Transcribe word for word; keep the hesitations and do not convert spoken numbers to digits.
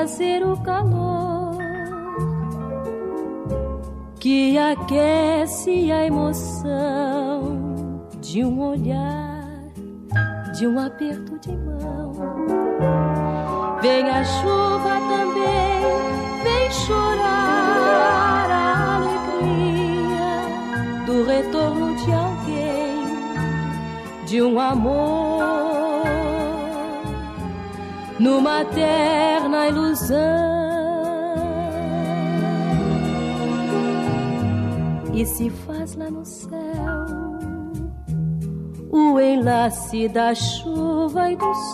trazer o calor que aquece a emoção de um olhar, de um aperto de mão. Vem a chuva também, vem chorar a alegria do retorno de alguém, de um amor, numa terna ilusão. E se faz lá no céu o enlace da chuva e do sol.